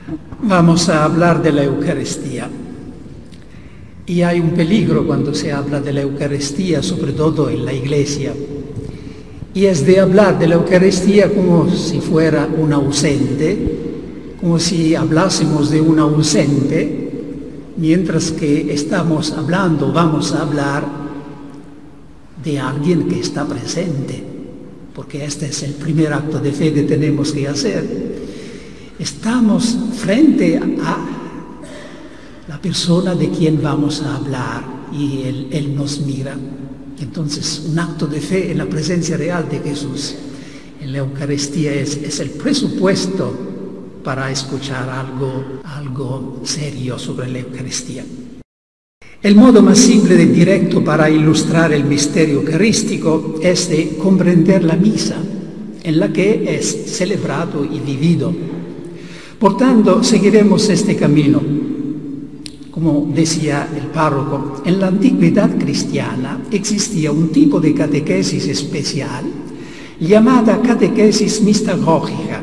Vamos a hablar de la Eucaristía. Y hay un peligro cuando se habla de la Eucaristía, sobre todo en la Iglesia. Y es de hablar de la Eucaristía como si fuera un ausente, como si hablásemos de un ausente, mientras que estamos hablando, vamos a hablar de alguien que está presente, porque este es el primer acto de fe que tenemos que hacer. Estamos frente a la persona de quien vamos a hablar y Él nos mira. Entonces, un acto de fe en la presencia real de Jesús en la Eucaristía es el presupuesto para escuchar algo serio sobre la Eucaristía. El modo más simple y directo para ilustrar el misterio eucarístico es de comprender la misa, en la que es celebrado y vivido. Por tanto, seguiremos este camino. Como decía el párroco, en la antigüedad cristiana existía un tipo de catequesis especial llamada catequesis mistagógica.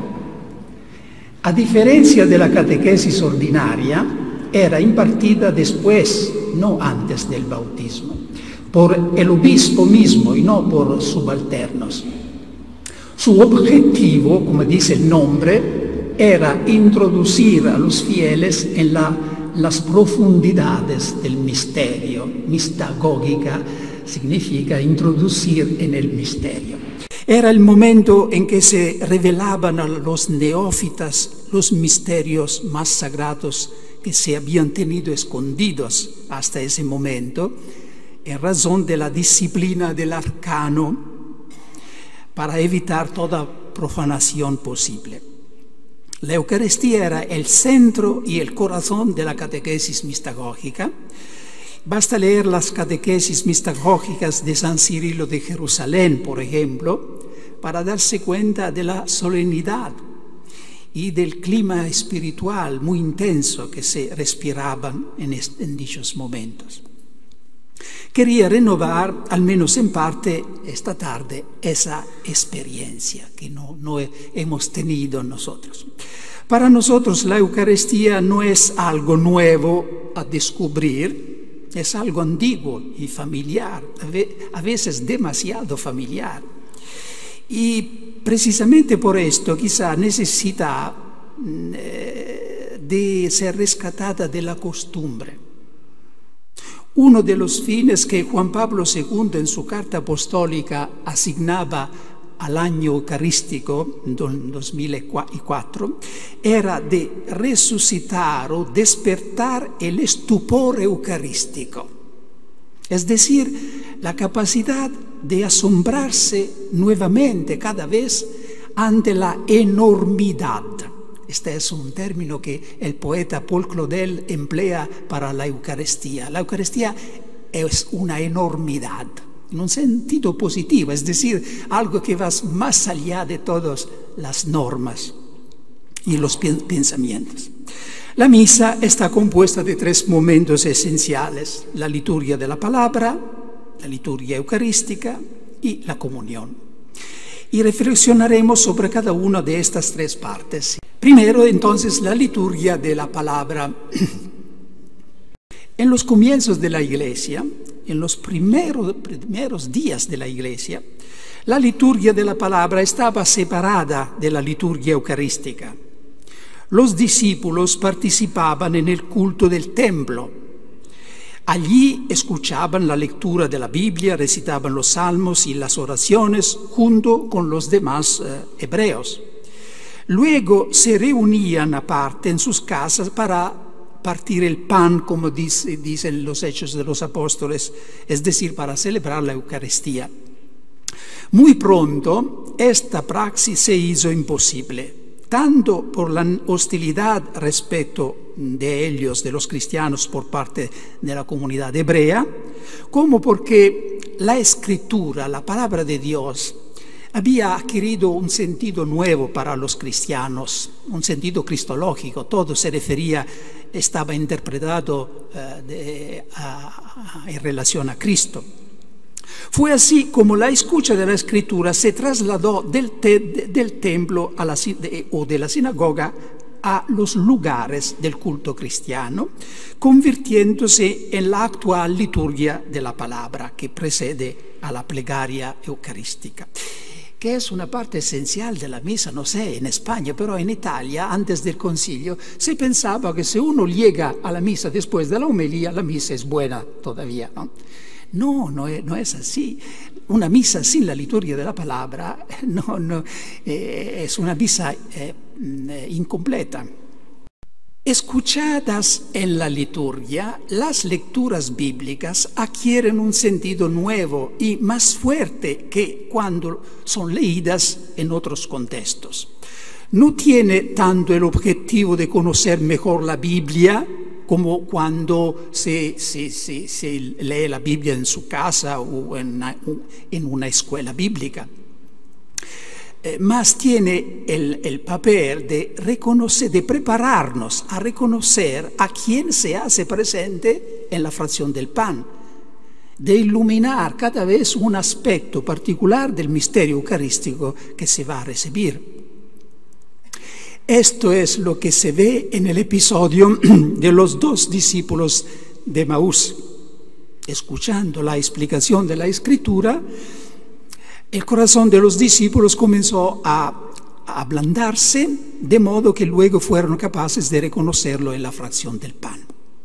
A diferencia de la catequesis ordinaria, era impartida después, no antes del bautismo, por el obispo mismo y no por subalternos. Su objetivo, como dice el nombre, era introducir a los fieles en las profundidades del misterio. Mistagógica significa introducir en el misterio. Era el momento en que se revelaban a los neófitas los misterios más sagrados que se habían tenido escondidos hasta ese momento, en razón de la disciplina del arcano, para evitar toda profanación posible. La Eucaristía era el centro y el corazón de la catequesis mistagógica. Basta leer las catequesis mistagógicas de San Cirilo de Jerusalén, por ejemplo, para darse cuenta de la solemnidad y del clima espiritual muy intenso que se respiraban en dichos momentos. Quería renovar, al menos en parte, esta tarde, esa experiencia que no hemos tenido nosotros. Para nosotros la Eucaristía no es algo nuevo a descubrir, es algo antiguo y familiar, a veces demasiado familiar. Y precisamente por esto quizá necesita de ser rescatada de la costumbre. Uno de los fines que Juan Pablo II en su carta apostólica asignaba al año eucarístico, en 2004, era de resucitar o despertar el estupor eucarístico. Es decir, la capacidad de asombrarse nuevamente cada vez ante la enormidad. Este es un término que el poeta Paul Claudel emplea para la Eucaristía. La Eucaristía es una enormidad, en un sentido positivo, es decir, algo que va más allá de todas las normas y los pensamientos. La misa está compuesta de 3 momentos esenciales: la liturgia de la palabra, la liturgia eucarística y la comunión. Y reflexionaremos sobre cada una de estas 3 partes. Primero, entonces, la liturgia de la palabra. En los comienzos de la Iglesia, en los primeros días de la Iglesia, la liturgia de la palabra estaba separada de la liturgia eucarística. Los discípulos participaban en el culto del templo. Allí escuchaban la lectura de la Biblia, recitaban los salmos y las oraciones junto con los demás hebreos. Luego se reunían aparte en sus casas para partir el pan, como dicen los Hechos de los Apóstoles, es decir, para celebrar la Eucaristía. Muy pronto esta praxis se hizo imposible, tanto por la hostilidad respecto de ellos, de los cristianos, por parte de la comunidad hebrea, como porque la Escritura, la palabra de Dios, había adquirido un sentido nuevo para los cristianos, un sentido cristológico. Todo se refería, estaba interpretado en relación a Cristo. Fue así como la escucha de la Escritura se trasladó del templo o de la sinagoga a los lugares del culto cristiano, convirtiéndose en la actual liturgia de la palabra que precede a la plegaria eucarística, que es una parte esencial de la misa. No sé, en España, pero en Italia, antes del concilio, se pensaba que si uno llega a la misa después de la homilía, la misa es buena todavía, ¿no? No es así. Una misa sin la liturgia de la palabra es una misa incompleta. Escuchadas en la liturgia, las lecturas bíblicas adquieren un sentido nuevo y más fuerte que cuando son leídas en otros contextos. No tiene tanto el objetivo de conocer mejor la Biblia como cuando se lee la Biblia en su casa o en una escuela bíblica. Más tiene el papel de reconocer, de prepararnos a reconocer a quien se hace presente en la fracción del pan, de iluminar cada vez un aspecto particular del misterio eucarístico que se va a recibir. Esto es lo que se ve en el episodio de los 2 discípulos de Emaús. Escuchando la explicación de la Escritura, el corazón de los discípulos comenzó a ablandarse, de modo que luego fueron capaces de reconocerlo en la fracción del pan.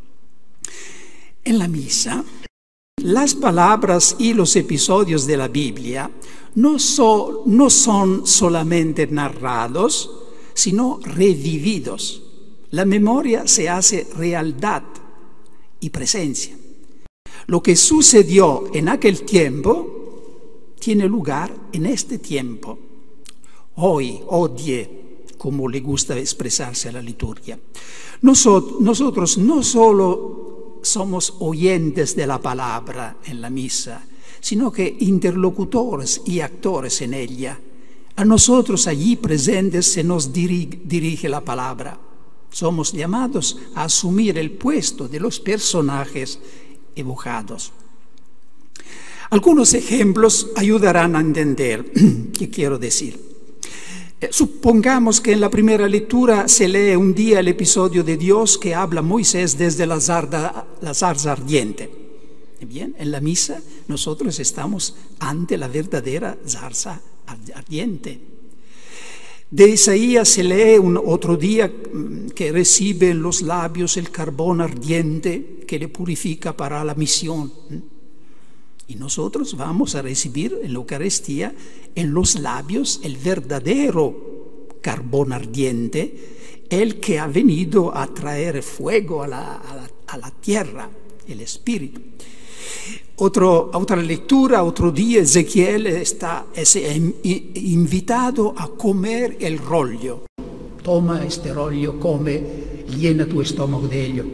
En la misa, las palabras y los episodios de la Biblia no son solamente narrados, sino revividos. La memoria se hace realidad y presencia. Lo que sucedió en aquel tiempo tiene lugar en este tiempo. Hoy, odie, como le gusta expresarse a la liturgia. Nosotros no solo somos oyentes de la palabra en la misa, sino que interlocutores y actores en ella. A nosotros allí presentes se nos dirige la palabra. Somos llamados a asumir el puesto de los personajes evocados. Algunos ejemplos ayudarán a entender qué quiero decir. Supongamos que en la primera lectura se lee un día el episodio de Dios que habla Moisés desde la zarza ardiente. Bien, en la misa nosotros estamos ante la verdadera zarza ardiente. De Isaías se lee otro día que recibe en los labios el carbón ardiente que le purifica para la misión. Y nosotros vamos a recibir en la Eucaristía en los labios el verdadero carbón ardiente, el que ha venido a traer fuego a la tierra, el Espíritu. Otra lectura, otro día, Ezequiel es invitado a comer el rollo. Toma este rollo, come, llena tu estómago de ello.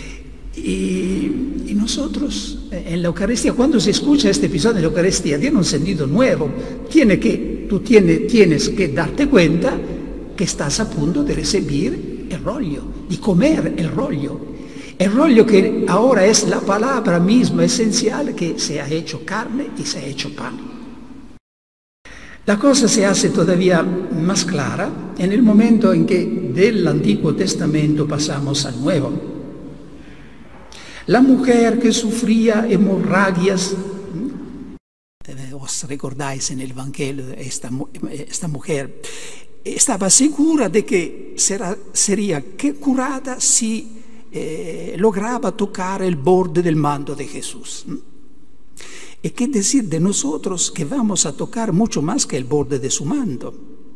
Y nosotros en la Eucaristía, cuando se escucha este episodio de la Eucaristía, tiene un sentido nuevo. Tú tienes que darte cuenta que estás a punto de recibir el rollo, de comer el rollo. El rollo que ahora es la palabra misma esencial que se ha hecho carne y se ha hecho pan. La cosa se hace todavía más clara en el momento en que del Antiguo Testamento pasamos al Nuevo. La mujer que sufría hemorragias, os recordáis en el Evangelio, esta mujer estaba segura de que sería curada si lograba tocar el borde del manto de Jesús. ¿Y qué decir de nosotros que vamos a tocar mucho más que el borde de su manto?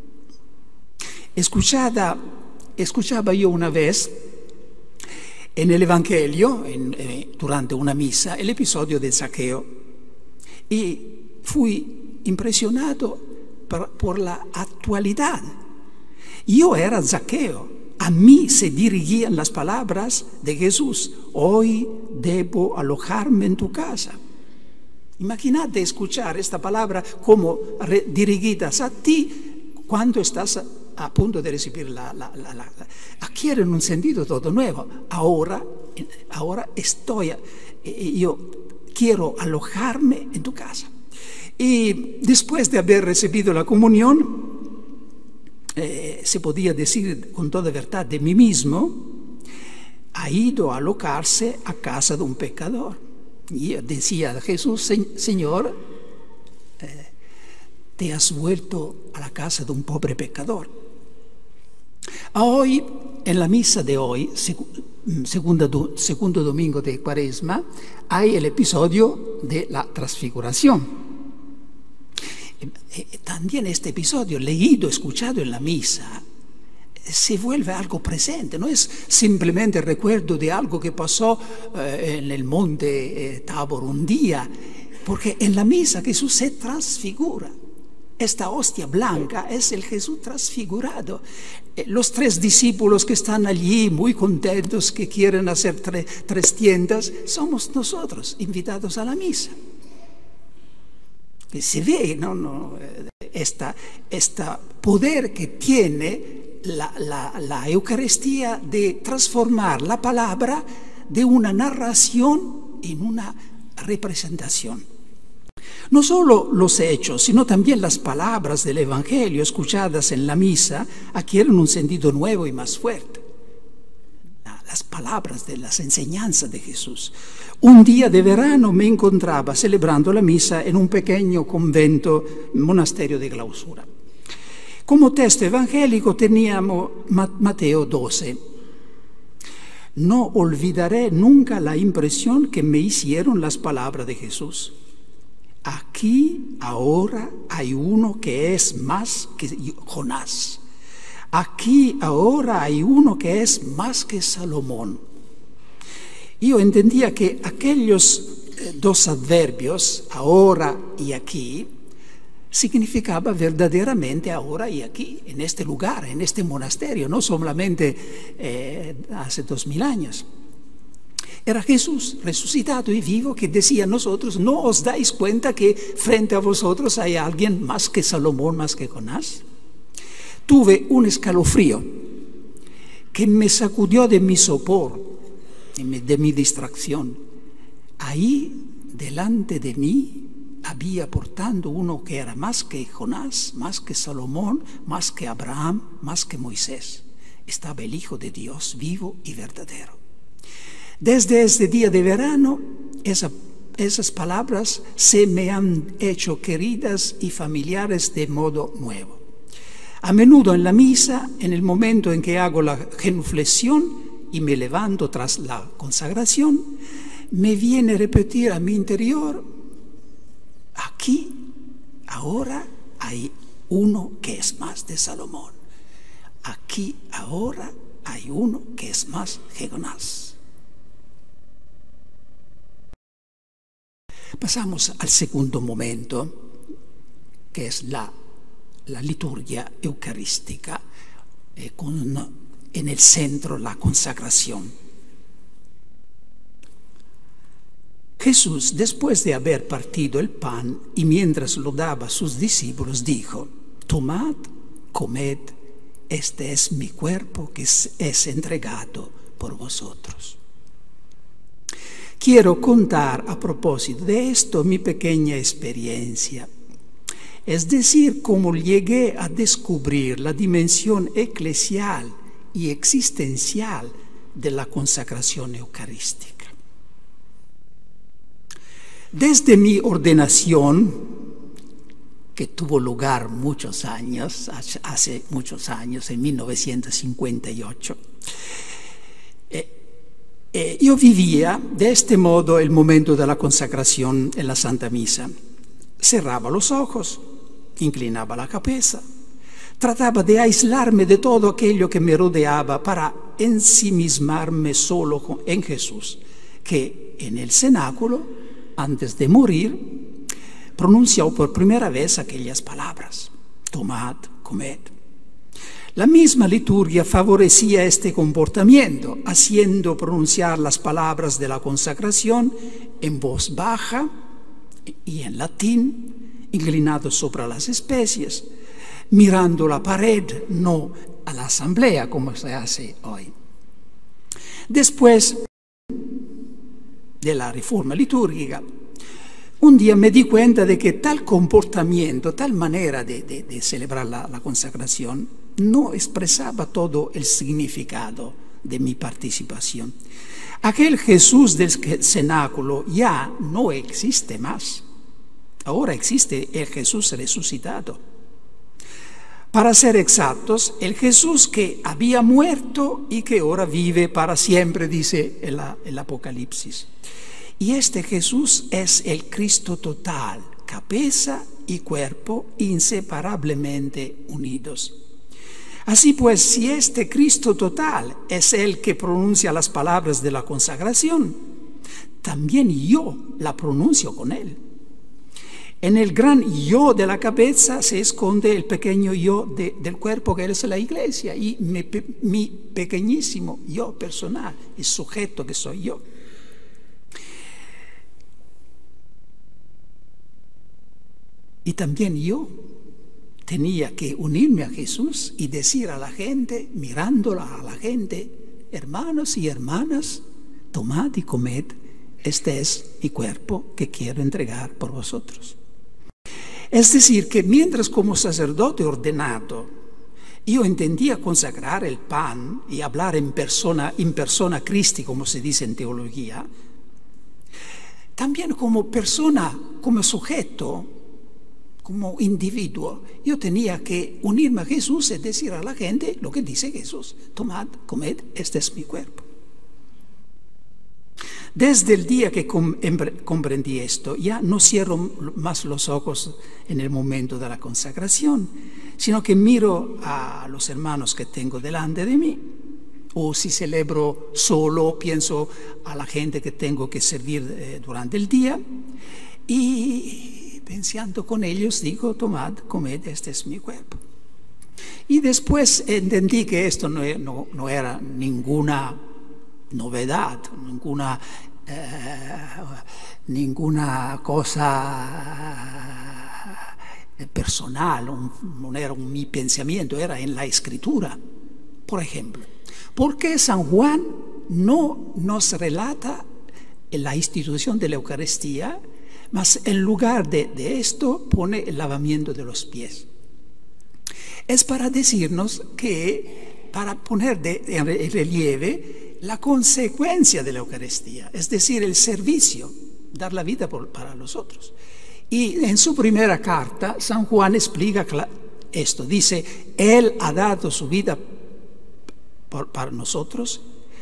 Escuchaba yo una vez en el Evangelio, durante una misa, el episodio de Zaqueo, y fui impresionado por la actualidad. Yo era Zaqueo, a mí se dirigían las palabras de Jesús: hoy debo alojarme en tu casa. Imagínate escuchar esta palabra como dirigidas a ti cuando estás a punto de recibir adquieren un sentido todo nuevo. Ahora yo quiero alojarme en tu casa. Y después de haber recibido la comunión, se podía decir con toda verdad de mí mismo, ha ido a alocarse a casa de un pecador. Y decía a Jesús: Señor, te has vuelto a la casa de un pobre pecador. Hoy, en la misa de hoy, segundo domingo de Cuaresma, hay el episodio de la transfiguración. También este episodio, leído, escuchado en la misa, se vuelve algo presente, no es simplemente el recuerdo de algo que pasó en el monte Tabor un día, porque en la misa Jesús se transfigura. Esta hostia blanca es el Jesús transfigurado. Los 3 discípulos que están allí muy contentos, que quieren hacer 3 tiendas, somos nosotros invitados a la misa. Que se ve, ¿no? Esta poder que tiene la Eucaristía de transformar la palabra de una narración en una representación. No solo los hechos, sino también las palabras del Evangelio escuchadas en la misa adquieren un sentido nuevo y más fuerte. Las palabras de las enseñanzas de Jesús. Un día de verano me encontraba celebrando la misa en un pequeño convento, monasterio de clausura. Como texto evangélico teníamos Mateo 12. No olvidaré nunca la impresión que me hicieron las palabras de Jesús. Aquí ahora hay uno que es más que Jonás. Aquí ahora hay uno que es más que Salomón. Yo entendía que aquellos 2 adverbios, ahora y aquí, significaba verdaderamente ahora y aquí, en este lugar, en este monasterio, no solamente hace 2000 años. Era Jesús resucitado y vivo que decía a nosotros: ¿no os dais cuenta que frente a vosotros hay alguien más que Salomón, más que Jonás? Tuve un escalofrío que me sacudió de mi sopor, de mi distracción. Ahí, delante de mí, había portando uno que era más que Jonás, más que Salomón, más que Abraham, más que Moisés. Estaba el Hijo de Dios, vivo y verdadero. Desde este día de verano, esas palabras se me han hecho queridas y familiares de modo nuevo. A menudo en la misa, en el momento en que hago la genuflexión y me levanto tras la consagración, me viene a repetir a mi interior: aquí, ahora hay uno que es más de Salomón. Aquí, ahora hay uno que es más que Jonás. Pasamos al segundo momento, que es la liturgia eucarística, con en el centro la consagración. Jesús, después de haber partido el pan y mientras lo daba a sus discípulos, dijo: tomad, comed, este es mi cuerpo que es entregado por vosotros. Quiero contar a propósito de esto mi pequeña experiencia, es decir, cómo llegué a descubrir la dimensión eclesial y existencial de la consagración eucarística. Desde mi ordenación, que tuvo lugar hace muchos años, en 1958, yo vivía de este modo el momento de la consagración en la Santa Misa. Cerraba los ojos, inclinaba la cabeza, trataba de aislarme de todo aquello que me rodeaba para ensimismarme solo en Jesús, que en el cenáculo, antes de morir, pronunció por primera vez aquellas palabras: tomad, comed. La misma liturgia favorecía este comportamiento, haciendo pronunciar las palabras de la consagración en voz baja y en latín, inclinado sobre las especies, mirando la pared, no a la asamblea como se hace hoy. Después de la reforma litúrgica, un día me di cuenta de que tal comportamiento, tal manera de celebrar la consagración, no expresaba todo el significado de mi participación. Aquel Jesús del cenáculo ya no existe más. Ahora existe el Jesús resucitado. Para ser exactos, el Jesús que había muerto y que ahora vive para siempre, dice el Apocalipsis. Y este Jesús es el Cristo total, cabeza y cuerpo inseparablemente unidos. Así pues, si este Cristo total es el que pronuncia las palabras de la consagración, también yo la pronuncio con él. En el gran yo de la cabeza se esconde el pequeño yo del cuerpo, que es la iglesia, y mi pequeñísimo yo personal, el sujeto que soy yo. Y también yo tenía que unirme a Jesús y decir a la gente, mirándola a la gente: hermanos y hermanas, tomad y comed, este es mi cuerpo que quiero entregar por vosotros. Es decir, que mientras como sacerdote ordenado yo entendía consagrar el pan y hablar in persona Christi, como se dice en teología, también como persona, como sujeto, como individuo, yo tenía que unirme a Jesús y decir a la gente lo que dice Jesús: tomad, comed, este es mi cuerpo. Desde el día que comprendí esto, ya no cierro más los ojos en el momento de la consagración, sino que miro a los hermanos que tengo delante de mí, o si celebro solo, pienso a la gente que tengo que servir durante el día, y pensando con ellos digo: tomad, comed, este es mi cuerpo. Y después entendí que esto no era ninguna novedad, ninguna cosa personal, no era mi pensamiento, era en la Escritura. Por ejemplo, ¿por qué San Juan no nos relata la institución de la Eucaristía, mas en lugar de esto pone el lavamiento de los pies? Es para decirnos que, para poner en relieve la consecuencia de la Eucaristía, es decir, el servicio, dar la vida para los otros. Y en su primera carta, San Juan explica esto, dice: Él ha dado su vida para nosotros,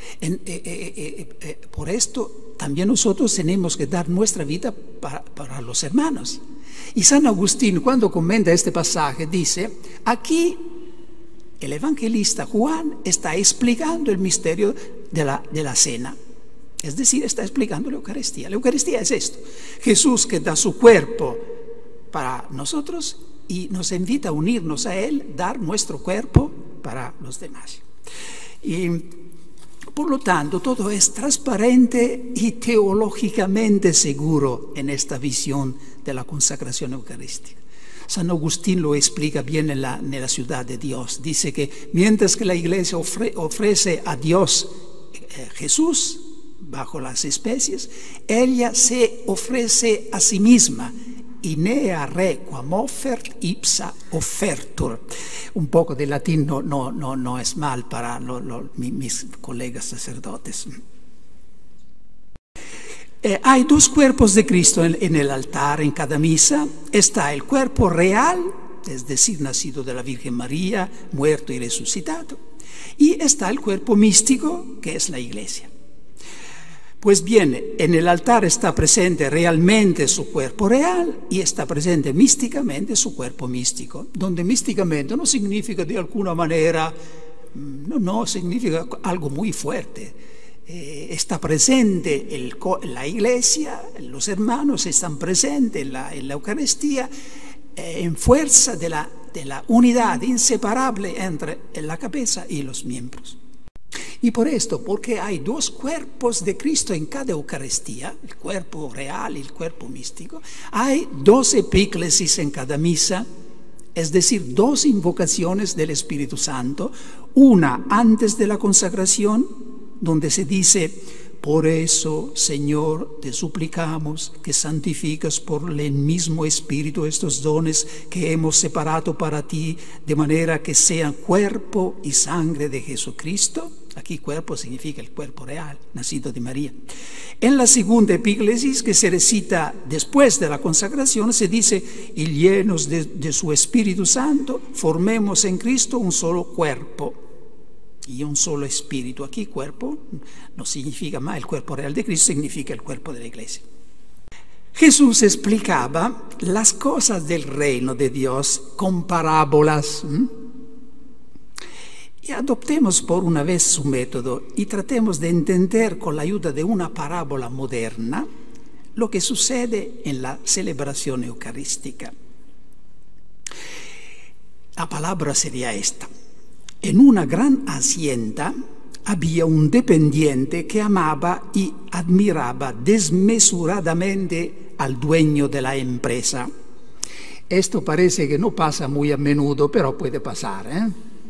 por esto también nosotros tenemos que dar nuestra vida para los hermanos. Y San Agustín, cuando comenta este pasaje, dice: aquí el evangelista Juan está explicando el misterio de la cena, es decir, está explicando la Eucaristía. La Eucaristía es esto: Jesús que da su cuerpo para nosotros y nos invita a unirnos a Él, dar nuestro cuerpo para los demás. Y por lo tanto, todo es transparente y teológicamente seguro en esta visión de la consagración eucarística. San Agustín lo explica bien en la ciudad de Dios. Dice que mientras que la Iglesia ofrece a Dios Jesús bajo las especies, ella se ofrece a sí misma. Inea re quam offert ipsa offertur. Un poco de latín no es mal para mis colegas sacerdotes. Hay dos cuerpos de Cristo en el altar, en cada misa. Está el cuerpo real, es decir, nacido de la Virgen María, muerto y resucitado. Y está el cuerpo místico, que es la Iglesia. Pues bien, en el altar está presente realmente su cuerpo real y está presente místicamente su cuerpo místico, donde místicamente no significa de alguna manera, no significa algo muy fuerte. Está presente la Iglesia, los hermanos están presentes en la Eucaristía, en fuerza de la unidad inseparable entre la cabeza y los miembros. Y por esto, porque hay dos cuerpos de Cristo en cada Eucaristía, el cuerpo real y el cuerpo místico, hay dos epíclesis en cada misa, es decir, dos invocaciones del Espíritu Santo, una antes de la consagración, donde se dice: Por eso, Señor, te suplicamos que santificas por el mismo Espíritu estos dones que hemos separado para ti, de manera que sean cuerpo y sangre de Jesucristo. Aquí cuerpo significa el cuerpo real, nacido de María. En la segunda epíclesis, que se recita después de la consagración, se dice: y llenos de su Espíritu Santo, formemos en Cristo un solo cuerpo y un solo espíritu. Aquí cuerpo no significa más el cuerpo real de Cristo, significa el cuerpo de la iglesia. Jesús explicaba las cosas del reino de Dios con parábolas. Y adoptemos por una vez su método y tratemos de entender con la ayuda de una parábola moderna lo que sucede en la celebración eucarística. La palabra sería esta: en una gran hacienda había un dependiente que amaba y admiraba desmesuradamente al dueño de la empresa. Esto parece que no pasa muy a menudo, pero puede pasar, ¿eh?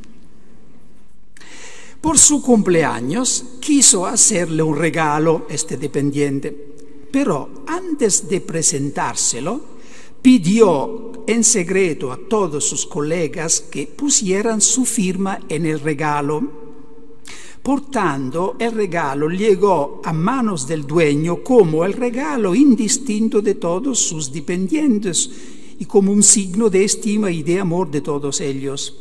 Por su cumpleaños quiso hacerle un regalo este dependiente, pero antes de presentárselo pidió en secreto a todos sus colegas que pusieran su firma en el regalo. Por tanto, el regalo llegó a manos del dueño como el regalo indistinto de todos sus dependientes y como un signo de estima y de amor de todos ellos,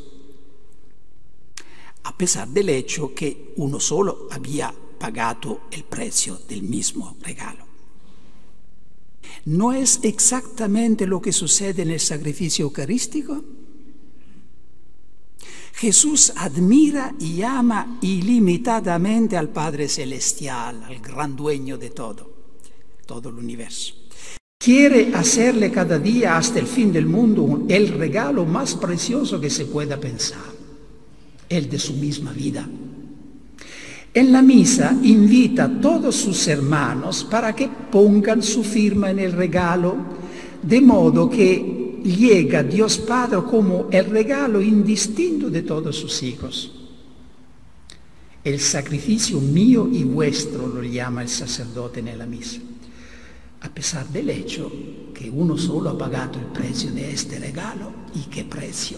a pesar del hecho que uno solo había pagado el precio del mismo regalo. ¿No es exactamente lo que sucede en el sacrificio eucarístico? Jesús admira y ama ilimitadamente al Padre Celestial, al gran dueño de todo el universo. Quiere hacerle cada día hasta el fin del mundo el regalo más precioso que se pueda pensar, el de su misma vida. En la misa invita a todos sus hermanos para que pongan su firma en el regalo, de modo que llega a Dios Padre como el regalo indistinto de todos sus hijos. El sacrificio mío y vuestro lo llama el sacerdote en la misa, a pesar del hecho que uno solo ha pagado el precio de este regalo. ¿Y qué precio?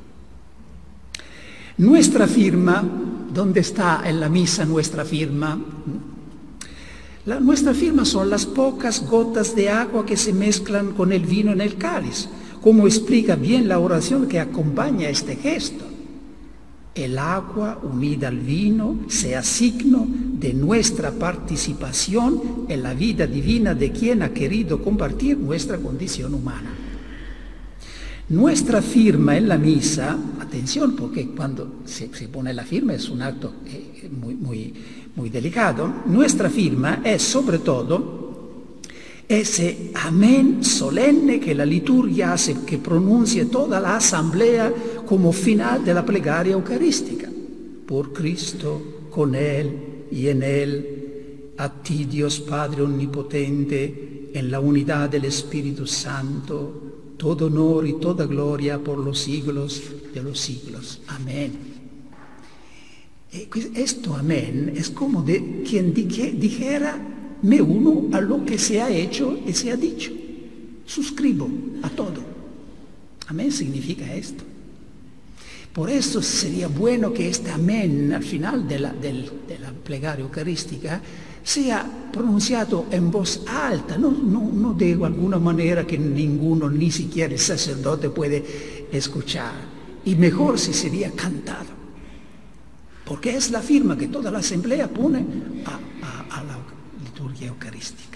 Nuestra firma, ¿dónde está en la misa nuestra firma? Nuestra firma son las pocas gotas de agua que se mezclan con el vino en el cáliz, como explica bien la oración que acompaña este gesto. El agua unida al vino sea signo de nuestra participación en la vida divina de quien ha querido compartir nuestra condición humana. Nuestra firma en la misa, atención, porque cuando se pone la firma es un acto muy delicado. Nuestra firma es sobre todo ese amén solemne que la liturgia hace que pronuncie toda la asamblea como final de la plegaria eucarística. Por Cristo, con Él y en Él, a ti Dios Padre Omnipotente, en la unidad del Espíritu Santo, todo honor y toda gloria por los siglos de los siglos. Amén. Esto, amén, es como de quien dijera: me uno a lo que se ha hecho y se ha dicho. Suscribo a todo. Amén significa esto. Por eso sería bueno que este amén al final de la plegaria eucarística sea pronunciado en voz alta, no de alguna manera que ninguno, ni siquiera el sacerdote, puede escuchar. Y mejor si sería cantado, porque es la firma que toda la asamblea pone a la liturgia eucarística.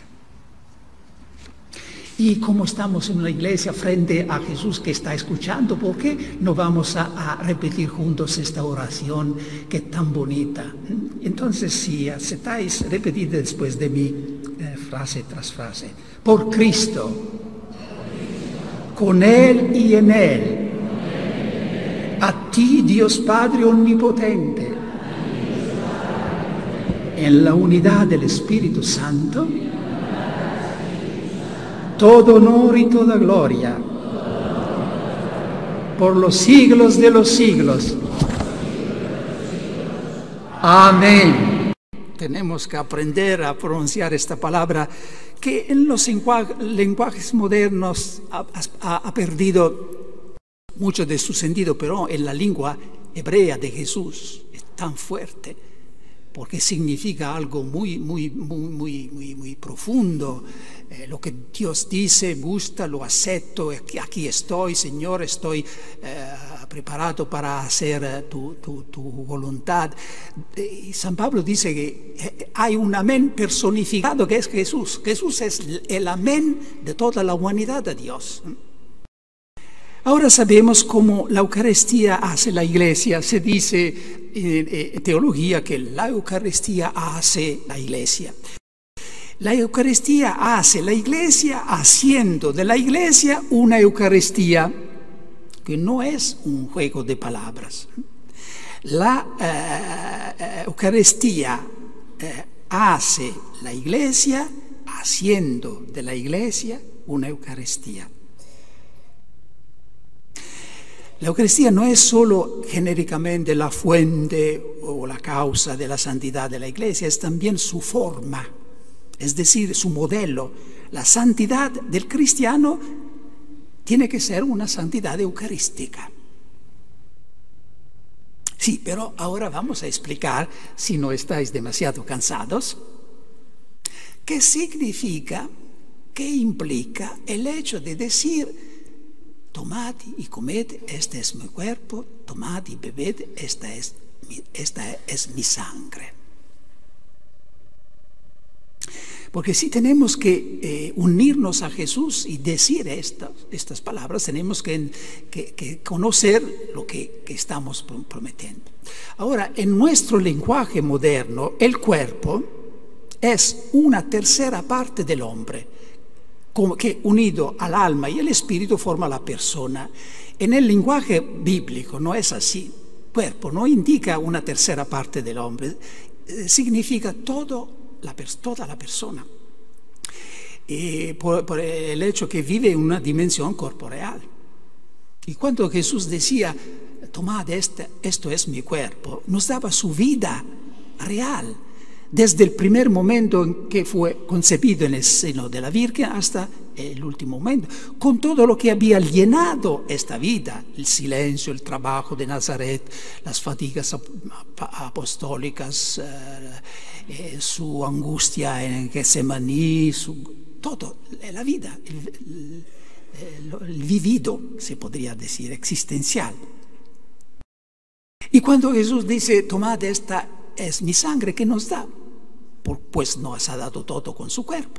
Y como estamos en una iglesia frente a Jesús que está escuchando, ¿por qué no vamos a repetir juntos esta oración que es tan bonita? Entonces, si aceptáis, repetid después de mí, frase tras frase. Por Cristo, con Él y en Él, a ti Dios Padre Omnipotente, en la unidad del Espíritu Santo, todo honor y toda gloria por los siglos de los siglos. Amén. tenemos que aprender a pronunciar esta palabra que en los lenguajes modernos ha perdido mucho de su sentido, pero en la lengua hebrea de Jesús es tan fuerte porque significa algo muy profundo. Lo que Dios dice, gusta, lo acepto, aquí estoy, Señor, estoy preparado para hacer tu voluntad. Y San Pablo dice que hay un amén personificado que es Jesús. Jesús es el amén de toda la humanidad de Dios. Ahora sabemos cómo la Eucaristía hace la Iglesia. Se dice en teología que la Eucaristía hace la Iglesia. La Eucaristía hace la Iglesia haciendo de la Iglesia una Eucaristía que no es un juego de palabras. La Eucaristía hace la Iglesia haciendo de la Iglesia una Eucaristía. La Eucaristía no es solo genéricamente la fuente o la causa de la santidad de la Iglesia, es también su forma, es decir, su modelo. La santidad del cristiano tiene que ser una santidad eucarística. Sí, pero ahora vamos a explicar, si no estáis demasiado cansados, qué significa, qué implica el hecho de decir: tomad y comed, este es mi cuerpo, tomad y bebed, esta es mi sangre. Porque si tenemos que unirnos a Jesús y decir estas palabras, tenemos que conocer lo que estamos prometiendo. Ahora, en nuestro lenguaje moderno, el cuerpo es una tercera parte del hombre, como que unido al alma y al espíritu forma la persona. En el lenguaje bíblico no es así. Cuerpo no indica una tercera parte del hombre, significa toda la persona. Por el hecho que vive en una dimensión corporeal. Y cuando Jesús decía: tomad, esto es mi cuerpo, nos daba su vida real, desde el primer momento en que fue concebido en el seno de la Virgen hasta el último momento, con todo lo que había llenado esta vida: el silencio, el trabajo de Nazaret, las fatigas apostólicas, su angustia en Getsemaní, todo, la vida, el vivido, se podría decir, existencial. Y cuando Jesús dice: tomad, esta es mi sangre, que nos da, pues nos ha dado todo con su cuerpo.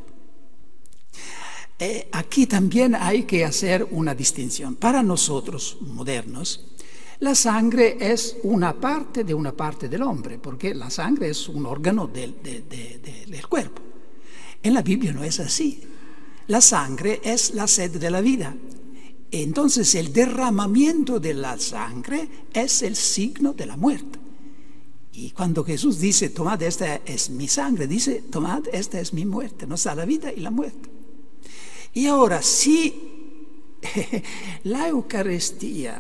Aquí también hay que hacer una distinción. Para nosotros modernos, la sangre es una parte del hombre, porque la sangre es un órgano del cuerpo. En la Biblia no es así. La sangre es la sed de la vida. Entonces el derramamiento de la sangre es el signo de la muerte. Y cuando Jesús dice: tomad, esta es mi sangre, dice: tomad, esta es mi muerte. Nos da la vida y la muerte. Y ahora, si la Eucaristía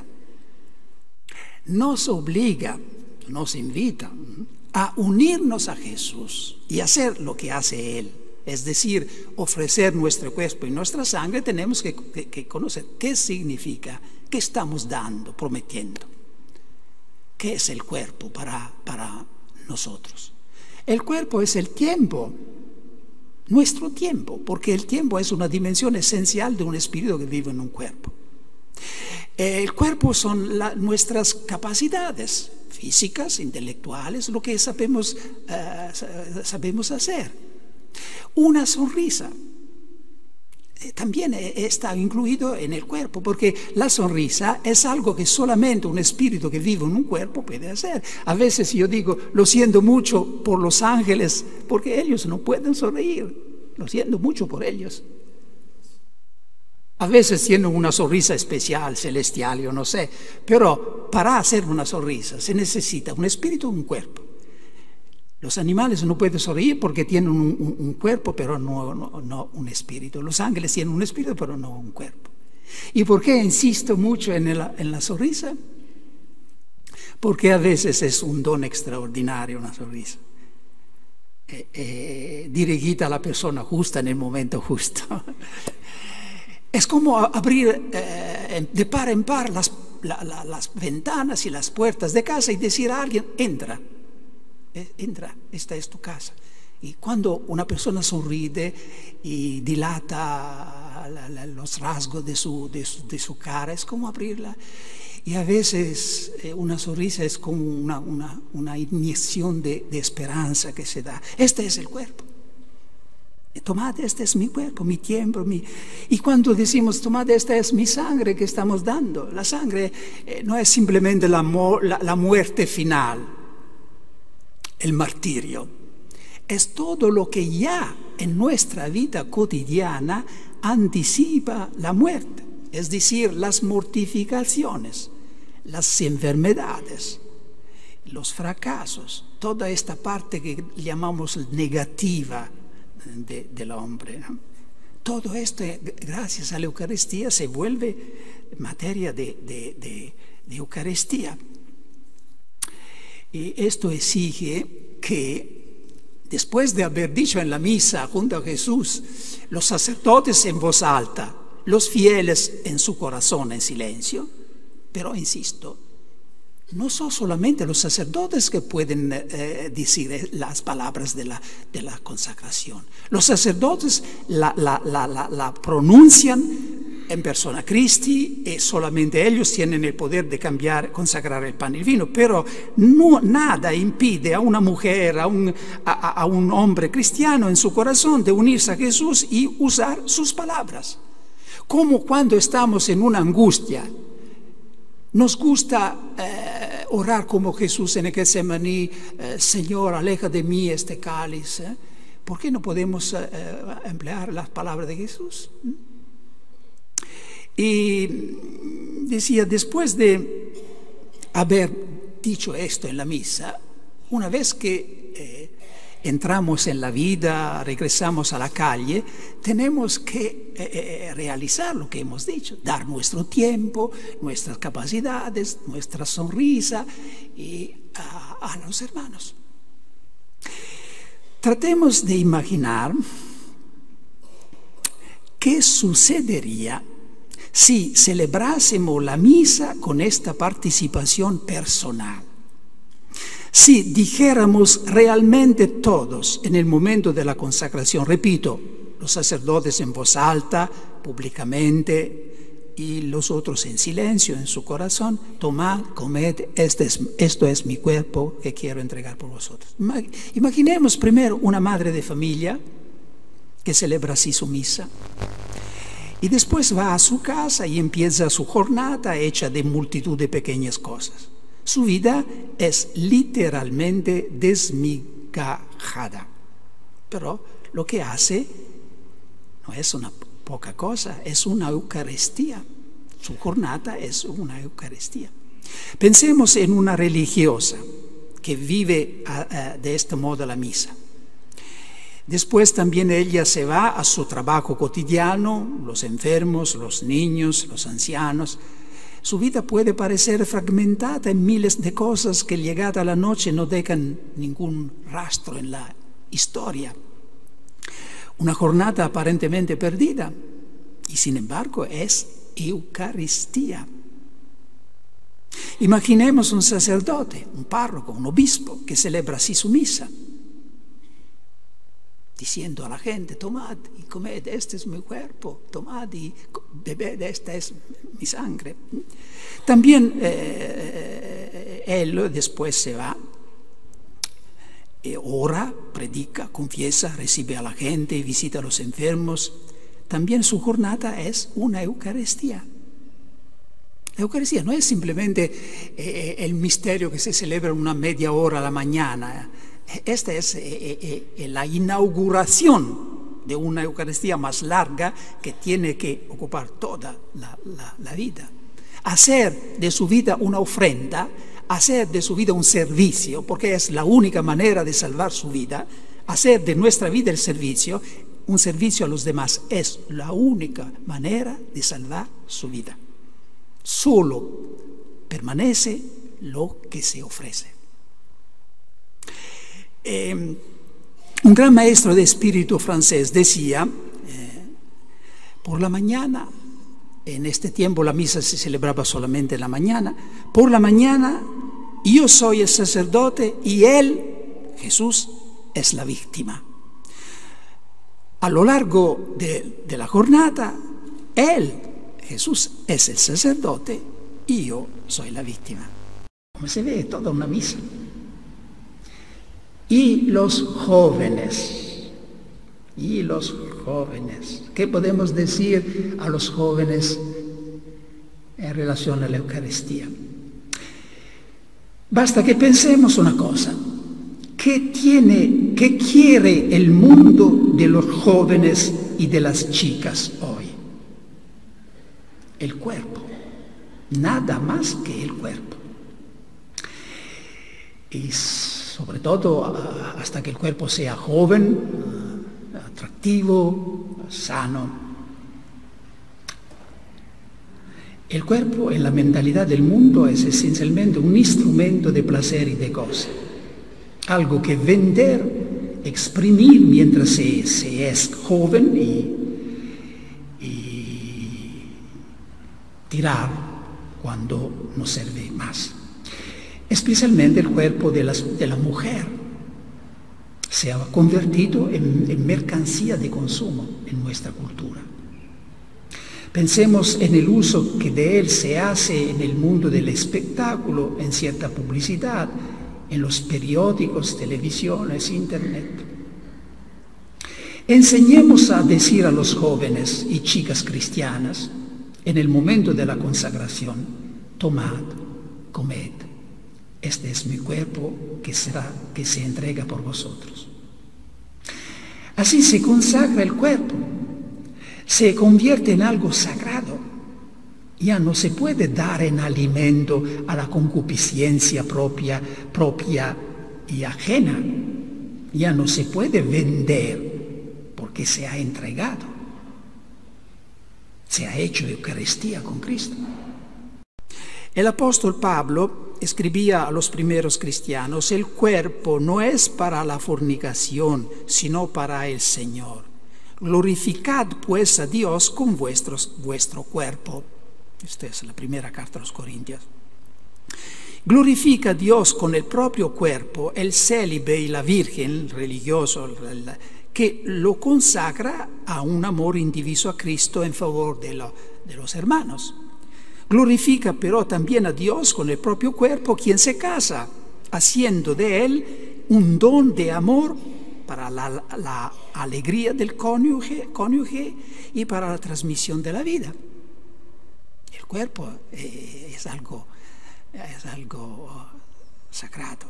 nos obliga, nos invita a unirnos a Jesús y hacer lo que hace Él, es decir, ofrecer nuestro cuerpo y nuestra sangre, tenemos que conocer qué significa, qué estamos dando, prometiendo. ¿Qué es el cuerpo para nosotros? El cuerpo es el tiempo, nuestro tiempo, porque el tiempo es una dimensión esencial de un espíritu que vive en un cuerpo. El cuerpo son nuestras capacidades físicas, intelectuales, lo que sabemos hacer. Una sonrisa también está incluido en el cuerpo, porque la sonrisa es algo que solamente un espíritu que vive en un cuerpo puede hacer. A veces yo digo: lo siento mucho por los ángeles, porque ellos no pueden sonreír. Lo siento mucho por ellos. A veces tienen una sonrisa especial, celestial, yo no sé, pero para hacer una sonrisa se necesita un espíritu y un cuerpo. Los animales no pueden sonreír porque tienen un cuerpo, pero no un espíritu. Los ángeles tienen un espíritu, pero no un cuerpo. ¿Y por qué insisto mucho en la sonrisa? Porque a veces es un don extraordinario una sonrisa. dirigida a la persona justa en el momento justo. Es como abrir de par en par las ventanas y las puertas de casa y decir a alguien, entra, esta es tu casa. Y cuando una persona sonríe y dilata los rasgos de su cara, es como abrirla. Y a veces una sonrisa es como una inyección de esperanza que se da. Este es el cuerpo. Tomad, este es mi cuerpo, mi tiempo. Y cuando decimos, tomad, esta es mi sangre que estamos dando. La sangre no es simplemente la muerte final, el martirio. Es todo lo que ya en nuestra vida cotidiana anticipa la muerte. Es decir, las mortificaciones, las enfermedades, los fracasos, toda esta parte que llamamos negativa del hombre, ¿no? Todo esto, gracias a la Eucaristía, se vuelve materia de Eucaristía. Y esto exige que, después de haber dicho en la misa junto a Jesús, los sacerdotes en voz alta, los fieles en su corazón en silencio, pero insisto, no son solamente los sacerdotes que pueden decir las palabras de la consagración. Los sacerdotes la pronuncian en persona Christi y solamente ellos tienen el poder de cambiar, consagrar el pan y el vino, pero nada impide a una mujer, a un hombre cristiano en su corazón de unirse a Jesús y usar sus palabras. Como cuando estamos en una angustia, nos gusta orar como Jesús en el Getsemaní, Señor, aleja de mí este cáliz. ¿Por qué no podemos emplear las palabras de Jesús? Y decía, después de haber dicho esto en la misa, una vez que entramos en la vida, regresamos a la calle, tenemos que realizar lo que hemos dicho, dar nuestro tiempo, nuestras capacidades, nuestra sonrisa a los hermanos. Tratemos de imaginar qué sucedería si celebrásemos la misa con esta participación personal. Si dijéramos realmente todos en el momento de la consagración, repito, los sacerdotes en voz alta, públicamente, y los otros en silencio, en su corazón, tomad, comed, esto es mi cuerpo que quiero entregar por vosotros. Imaginemos primero una madre de familia que celebra así su misa. Y después va a su casa y empieza su jornada hecha de multitud de pequeñas cosas. Su vida es literalmente desmigajada. Pero lo que hace no es una poca cosa, es una Eucaristía. Su jornada es una Eucaristía. Pensemos en una religiosa que vive de este modo la misa. Después también ella se va a su trabajo cotidiano, los enfermos, los niños, los ancianos. Su vida puede parecer fragmentada en miles de cosas que llegada la noche no dejan ningún rastro en la historia. Una jornada aparentemente perdida y sin embargo es Eucaristía. Imaginemos un sacerdote, un párroco, un obispo que celebra así su misa, diciendo a la gente, tomad y comed, este es mi cuerpo, tomad y bebed, esta es mi sangre. También él después se va, ora, predica, confiesa, recibe a la gente, visita a los enfermos. También su jornada es una Eucaristía. La Eucaristía no es simplemente el misterio que se celebra una media hora a la mañana. Esta es la inauguración de una Eucaristía más larga que tiene que ocupar toda la vida. Hacer de su vida una ofrenda, hacer de su vida un servicio, porque es la única manera de salvar su vida. Hacer de nuestra vida el servicio, un servicio a los demás, es la única manera de salvar su vida. Solo permanece lo que se ofrece. Un gran maestro de espíritu francés decía, por la mañana, en este tiempo la misa se celebraba solamente en la mañana, por la mañana yo soy el sacerdote y él, Jesús, es la víctima. A lo largo de la jornada, él, Jesús, es el sacerdote y yo soy la víctima. Como se ve, toda una misa. Y los jóvenes, ¿qué podemos decir a los jóvenes en relación a la Eucaristía? Basta que pensemos una cosa. ¿Qué quiere el mundo de los jóvenes y de las chicas hoy? El cuerpo. Nada más que el cuerpo. Y sobre todo hasta que el cuerpo sea joven, atractivo, sano. El cuerpo en la mentalidad del mundo es esencialmente un instrumento de placer y de goce. Algo que vender, exprimir mientras se es joven y tirar cuando no sirve más. Especialmente el cuerpo de la mujer se ha convertido en mercancía de consumo en nuestra cultura. Pensemos en el uso que de él se hace en el mundo del espectáculo, en cierta publicidad, en los periódicos, televisiones, internet. Enseñemos a decir a los jóvenes y chicas cristianas, en el momento de la consagración, tomad, comed. Este es mi cuerpo que se entrega por vosotros. Así se consagra el cuerpo, se convierte en algo sagrado. Ya no se puede dar en alimento a la concupiscencia propia y ajena. Ya no se puede vender porque se ha entregado. Se ha hecho Eucaristía con Cristo. El apóstol Pablo escribía a los primeros cristianos: el cuerpo no es para la fornicación, sino para el Señor. Glorificad pues a Dios con vuestro cuerpo. Esta es la primera carta a los Corintios. Glorifica a Dios con el propio cuerpo, el célibe y la virgen, el religioso, que lo consagra a un amor indiviso a Cristo en favor de los hermanos. Glorifica pero también a Dios con el propio cuerpo, quien se casa, haciendo de él un don de amor para la alegría del cónyuge y para la transmisión de la vida. El cuerpo es algo sagrado.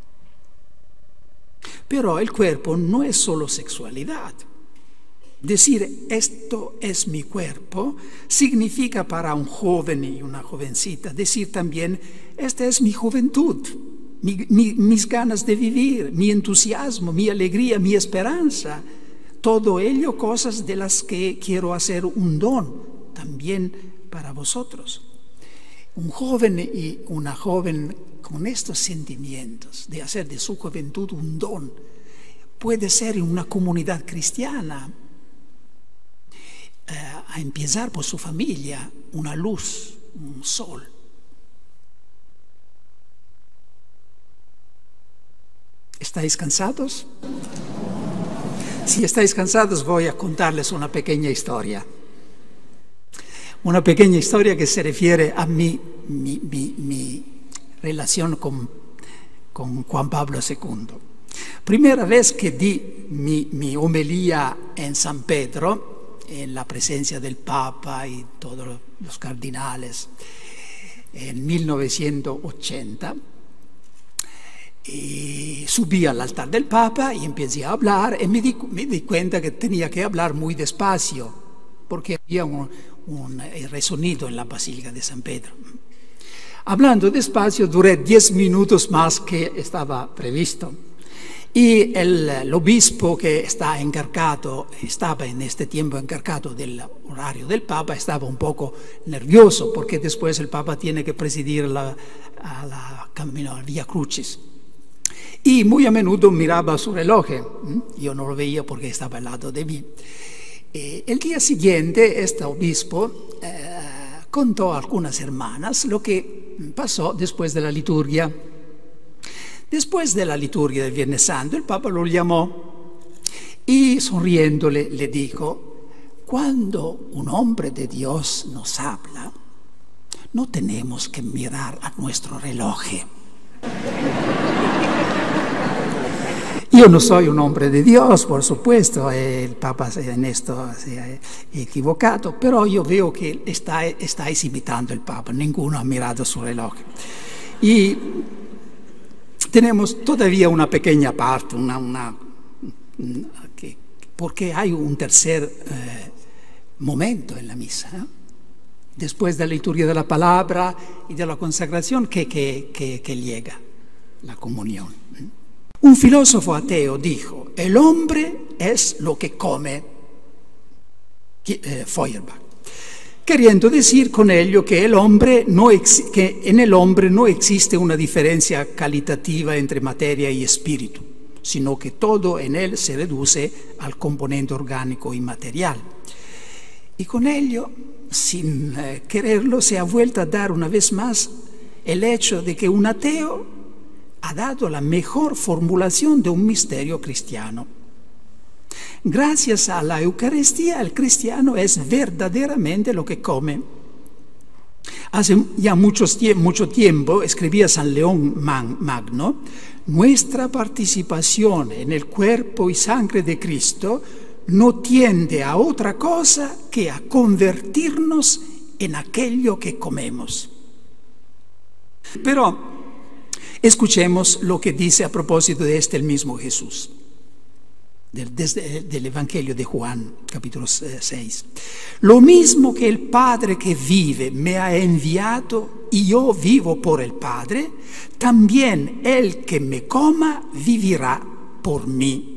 Pero el cuerpo no es solo sexualidad. Decir esto es mi cuerpo significa para un joven y una jovencita decir también esta es mi juventud, mis ganas de vivir, mi entusiasmo, mi alegría, mi esperanza. Todo ello cosas de las que quiero hacer un don también para vosotros. Un joven y una joven con estos sentimientos de hacer de su juventud un don puede ser en una comunidad cristiana, a empezar por su familia, una luz, un sol. ¿Estáis cansados? Si estáis cansados voy a contarles una pequeña historia. Una pequeña historia que se refiere a mi relación con Juan Pablo II. Primera vez que di mi homilía en San Pedro, en la presencia del Papa y todos los cardinales, en 1980, y subí al altar del Papa y empecé a hablar y me di cuenta que tenía que hablar muy despacio porque había un resonido en la Basílica de San Pedro. Hablando despacio duré 10 minutos más que estaba previsto. Y el obispo que estaba en este tiempo encargado del horario del Papa, estaba un poco nervioso porque después el Papa tiene que presidir camino al Vía Crucis. y muy a menudo miraba su reloj. Yo no lo veía porque estaba al lado de mí. El día siguiente, este obispo contó a algunas hermanas lo que pasó después de la liturgia. Después de la liturgia del Viernes Santo, el Papa lo llamó y sonriéndole le dijo: cuando un hombre de Dios nos habla, no tenemos que mirar a nuestro reloj. Yo no soy un hombre de Dios, por supuesto, el Papa en esto se ha equivocado, pero yo veo que estáis imitando al Papa, ninguno ha mirado su reloj. Y tenemos todavía una pequeña parte, porque hay un tercer momento en la misa, ¿eh? Después de la liturgia de la palabra y de la consagración que llega la comunión. Un filósofo ateo dijo: el hombre es lo que come, Feuerbach, queriendo decir con ello que en el hombre no existe una diferencia calitativa entre materia y espíritu, sino que todo en él se reduce al componente orgánico y material. Y con ello, sin quererlo, se ha vuelto a dar una vez más el hecho de que un ateo ha dado la mejor formulación de un misterio cristiano. Gracias a la Eucaristía, el cristiano es verdaderamente lo que come. Hace ya mucho tiempo, escribía San León Magno: nuestra participación en el cuerpo y sangre de Cristo no tiende a otra cosa que a convertirnos en aquello que comemos. Pero escuchemos lo que dice a propósito de el mismo Jesús, del Evangelio de Juan, capítulo 6. Lo mismo que el Padre que vive me ha enviado y yo vivo por el Padre, también el que me coma vivirá por mí.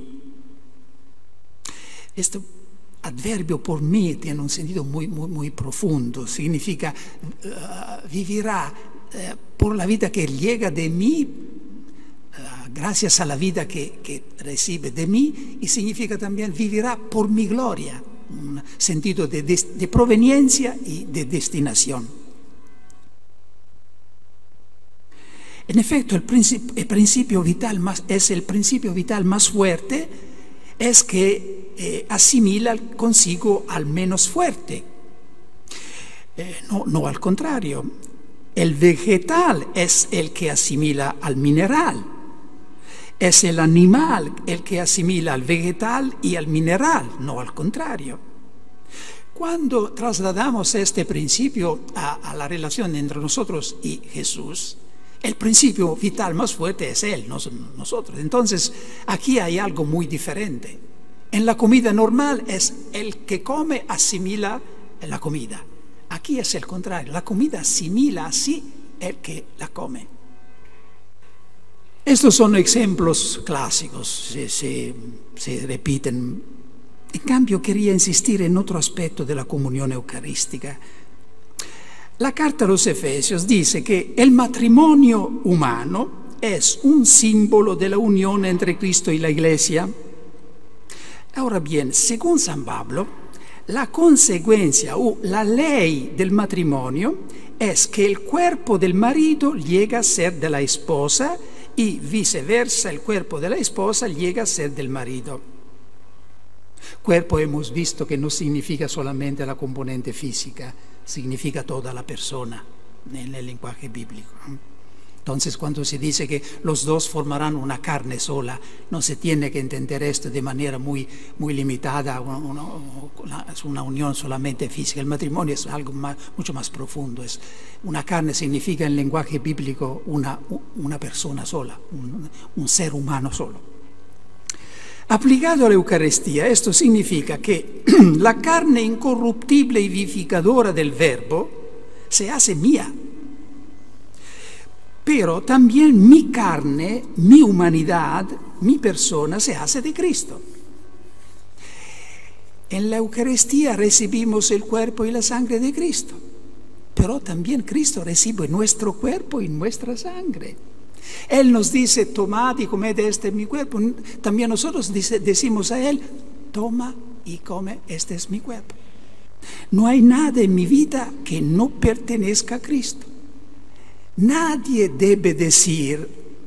Este adverbio por mí tiene un sentido muy profundo. Significa vivirá por la vida que llega de mí, gracias a la vida que recibe de mí, y significa también vivirá por mi gloria, un sentido de proveniencia y de destinación. En efecto, el principio vital es el principio vital más fuerte, es que asimila consigo al menos fuerte, no al contrario. El vegetal es el que asimila al mineral. Es el animal el que asimila al vegetal y al mineral, no al contrario. Cuando trasladamos este principio a la relación entre nosotros y Jesús, el principio vital más fuerte es Él, no nosotros. Entonces, aquí hay algo muy diferente. En la comida normal es el que come asimila la comida. Aquí es el contrario, la comida asimila así el que la come. Estos son ejemplos clásicos, se repiten. En cambio, quería insistir en otro aspecto de la comunión eucarística. La carta a los Efesios dice que el matrimonio humano es un símbolo de la unión entre Cristo y la Iglesia. Ahora bien, según San Pablo, la consecuencia o la ley del matrimonio es que el cuerpo del marido llega a ser de la esposa y viceversa, el cuerpo de la esposa llega a ser del marido. Cuerpo hemos visto que no significa solamente la componente física, significa toda la persona en el lenguaje bíblico. Entonces, cuando se dice que los dos formarán una carne sola, no se tiene que entender esto de manera muy limitada, es una unión solamente física. El matrimonio es algo mucho más profundo. Una carne significa en lenguaje bíblico una persona sola, un ser humano solo. Aplicado a la Eucaristía, esto significa que la carne incorruptible y vivificadora del Verbo se hace mía. Pero también mi carne, mi humanidad, mi persona se hace de Cristo. En la Eucaristía recibimos el cuerpo y la sangre de Cristo, pero también Cristo recibe nuestro cuerpo y nuestra sangre. Él nos dice, tomad y comed, este es mi cuerpo. También nosotros decimos a Él, toma y come, este es mi cuerpo. No hay nada en mi vida que no pertenezca a Cristo. Nadie debe decir,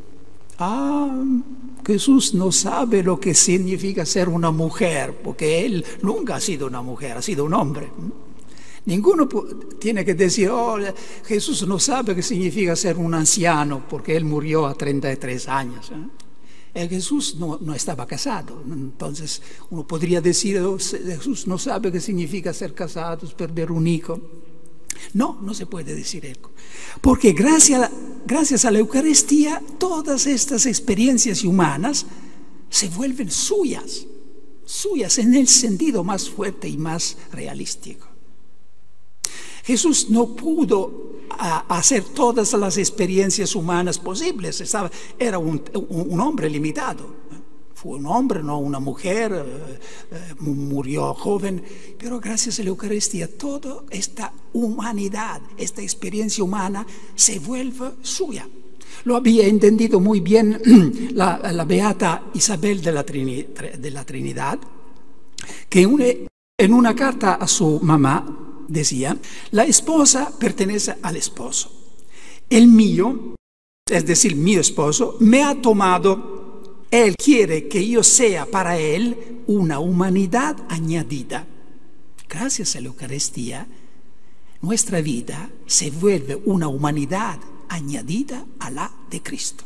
Jesús no sabe lo que significa ser una mujer, porque Él nunca ha sido una mujer, ha sido un hombre. Ninguno tiene que decir, Jesús no sabe qué significa ser un anciano, porque Él murió a 33 años. Jesús no estaba casado, entonces uno podría decir, Jesús no sabe qué significa ser casado, perder un hijo. No se puede decir eso, porque gracias a la Eucaristía todas estas experiencias humanas se vuelven suyas en el sentido más fuerte y más realístico. Jesús no pudo hacer todas las experiencias humanas posibles, era un hombre limitado. Fue un hombre, no una mujer, murió joven, pero gracias a la Eucaristía toda esta humanidad, esta experiencia humana se vuelve suya. Lo había entendido muy bien la beata Isabel de la Trinidad, que en una carta a su mamá decía, la esposa pertenece al esposo. El mío, es decir, mi esposo, me ha tomado. Él quiere que yo sea para Él una humanidad añadida. Gracias a la Eucaristía, nuestra vida se vuelve una humanidad añadida a la de Cristo.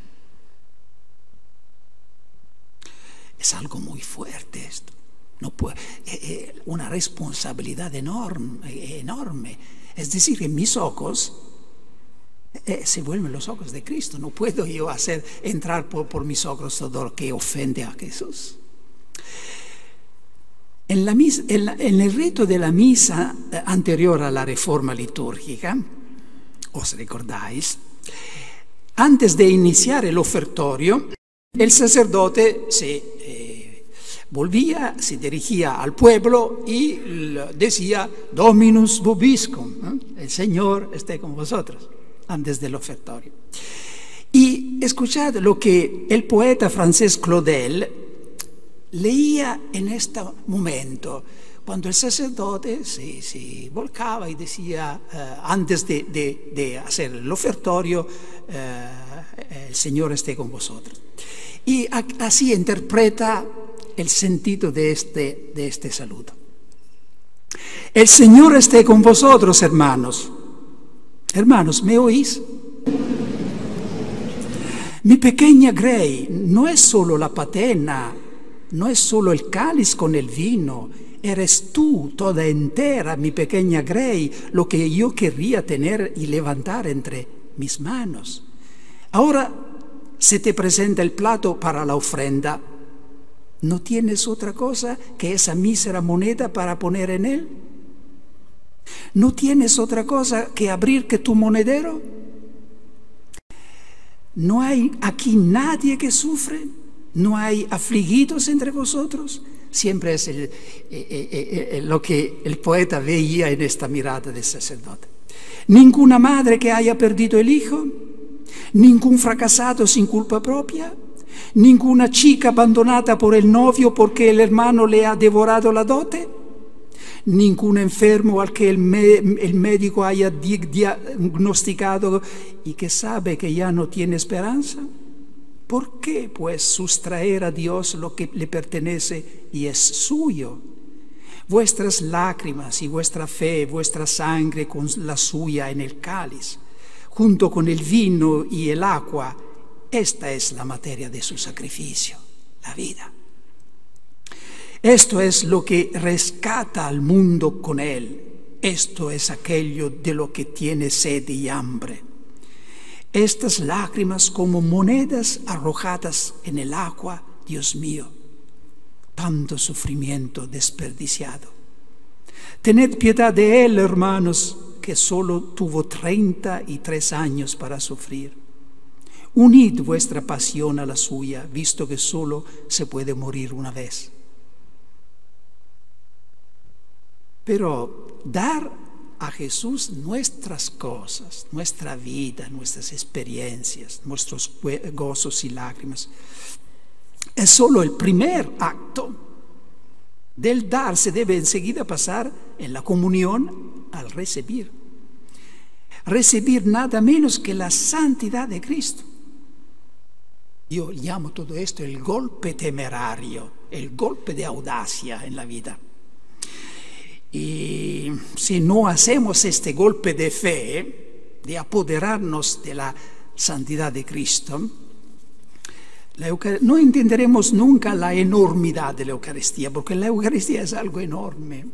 Es algo muy fuerte esto. Una responsabilidad enorme. Es decir, en mis ojos se vuelven los ojos de Cristo. No puedo yo entrar por mis ojos todo lo que ofende a Jesús. En el rito de la misa anterior a la reforma litúrgica, os recordáis, antes de iniciar el ofertorio, el sacerdote se dirigía al pueblo y decía, Dominus vobiscum, el Señor esté con vosotros, antes del ofertorio. Y escuchad lo que el poeta francés Claudel leía en este momento, cuando el sacerdote se volcaba y decía, antes de hacer el ofertorio, el Señor esté con vosotros. Y así interpreta el sentido de este saludo. El Señor esté con vosotros, hermanos. Hermanos, ¿me oís? Mi pequeña Grey no es solo la patena, no es solo el cáliz con el vino, eres tú toda entera, mi pequeña Grey, lo que yo querría tener y levantar entre mis manos. Ahora se te presenta el plato para la ofrenda. ¿No tienes otra cosa que esa mísera moneda para poner en él? ¿No tienes otra cosa que abrir que tu monedero? ¿No hay aquí nadie que sufre? ¿No hay afligidos entre vosotros? Siempre es lo que el poeta veía en esta mirada del sacerdote. ¿Ninguna madre que haya perdido el hijo? ¿Ningún fracasado sin culpa propia? ¿Ninguna chica abandonada por el novio porque el hermano le ha devorado la dote? ¿Ningún enfermo al que el médico haya diagnosticado y que sabe que ya no tiene esperanza? ¿Por qué, pues, sustraer a Dios lo que le pertenece y es suyo? Vuestras lágrimas y vuestra fe, vuestra sangre con la suya en el cáliz, junto con el vino y el agua, esta es la materia de su sacrificio, la vida. Esto es lo que rescata al mundo con él. Esto es aquello de lo que tiene sed y hambre. Estas lágrimas como monedas arrojadas en el agua, Dios mío, tanto sufrimiento desperdiciado. Tened piedad de él, hermanos, que solo tuvo 33 años para sufrir. Unid vuestra pasión a la suya, visto que solo se puede morir una vez. Pero dar a Jesús nuestras cosas, nuestra vida, nuestras experiencias, nuestros gozos y lágrimas. Es solo el primer acto. Del dar se debe enseguida pasar en la comunión al recibir. Recibir nada menos que la santidad de Cristo. Yo llamo todo esto el golpe temerario, el golpe de audacia en la vida. Y si no hacemos este golpe de fe, de apoderarnos de la santidad de Cristo, no entenderemos nunca la enormidad de la Eucaristía, porque la Eucaristía es algo enorme.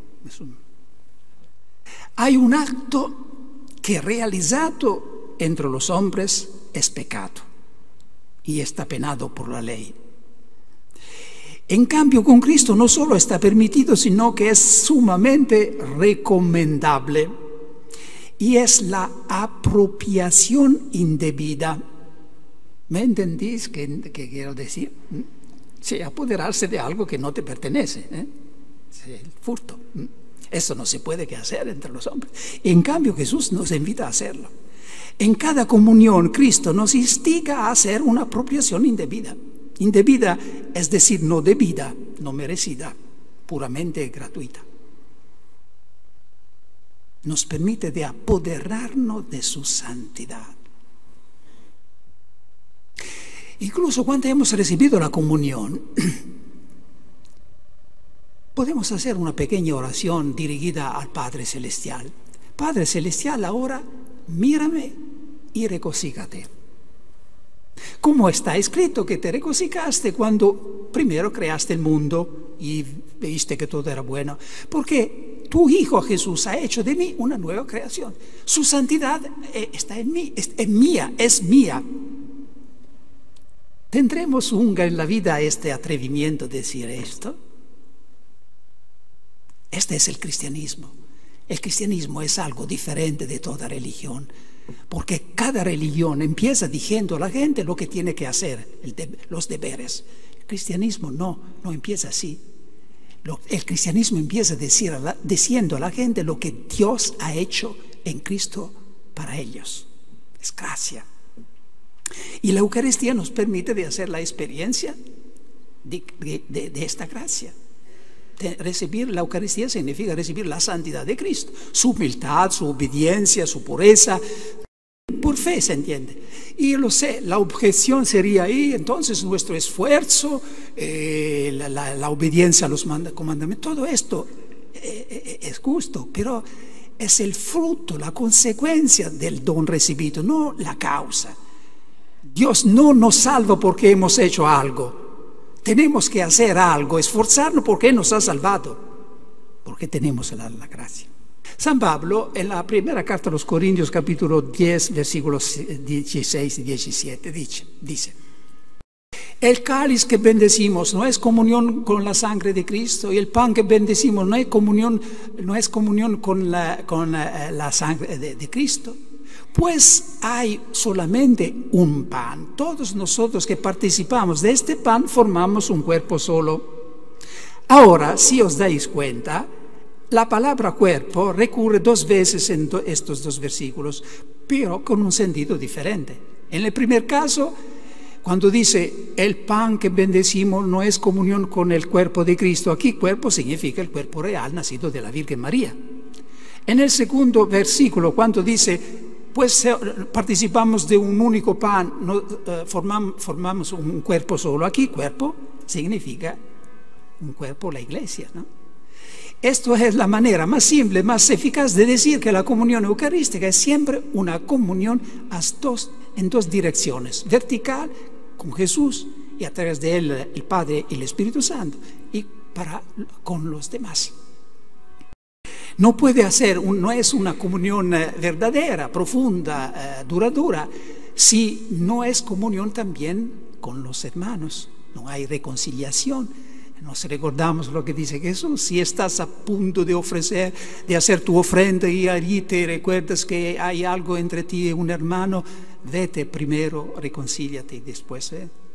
Hay un acto que realizado entre los hombres es pecado y está penado por la ley. En cambio, con Cristo no solo está permitido, sino que es sumamente recomendable, y es la apropiación indebida. ¿Me entendís qué quiero decir? Sí, apoderarse de algo que no te pertenece, sí, el furto. Eso no se puede hacer entre los hombres. En cambio, Jesús nos invita a hacerlo. En cada comunión, Cristo nos instiga a hacer una apropiación indebida. Indebida, es decir, no debida, no merecida, puramente gratuita. Nos permite de apoderarnos de su santidad. Incluso cuando hemos recibido la comunión, podemos hacer una pequeña oración dirigida al Padre Celestial. Padre Celestial, ahora mírame y regocíjate. Como está escrito que te regocijaste cuando primero creaste el mundo y viste que todo era bueno, porque tu Hijo Jesús ha hecho de mí una nueva creación. Su santidad está en mí, es mía. ¿Tendremos nunca en la vida este atrevimiento de decir esto? Este es el cristianismo. El cristianismo es algo diferente de toda religión, porque cada religión empieza diciendo a la gente lo que tiene que hacer, los deberes. El cristianismo no empieza así. El cristianismo empieza diciendo a la gente lo que Dios ha hecho en Cristo para ellos. Es gracia. Y la Eucaristía nos permite de hacer la experiencia de esta gracia. Recibir la Eucaristía significa recibir la santidad de Cristo, su humildad, su obediencia, su pureza, por fe, se entiende. Y lo sé, la objeción sería ahí, entonces nuestro esfuerzo, la obediencia a los comandamientos, todo esto es justo, pero es el fruto, la consecuencia del don recibido, no la causa. Dios no nos salva porque hemos hecho algo. Tenemos que hacer algo, esforzarnos porque nos ha salvado, porque tenemos la gracia. San Pablo, en la primera carta a los Corintios, capítulo 10, versículos 16 y 17, dice: el cáliz que bendecimos no es comunión con la sangre de Cristo, y el pan que bendecimos no es comunión con la sangre de Cristo. Pues hay solamente un pan. Todos nosotros que participamos de este pan formamos un cuerpo solo. Ahora, si os dais cuenta, la palabra cuerpo recurre 2 veces en estos 2 versículos, pero con un sentido diferente. En el primer caso, cuando dice el pan que bendecimos no es comunión con el cuerpo de Cristo, aquí cuerpo significa el cuerpo real nacido de la Virgen María. En el segundo versículo, cuando dice pues participamos de un único pan, formamos un cuerpo solo. Aquí cuerpo significa un cuerpo, la iglesia, ¿no? Esto es la manera más simple, más eficaz de decir que la comunión eucarística es siempre una comunión en 2 direcciones: vertical con Jesús y a través de él el Padre y el Espíritu Santo, y con los demás. No es una comunión verdadera, profunda, duradera, si no es comunión también con los hermanos. No hay reconciliación. Nos recordamos lo que dice Jesús: si estás a punto de hacer tu ofrenda y allí te recuerdas que hay algo entre ti y un hermano, vete primero, reconcíliate y después.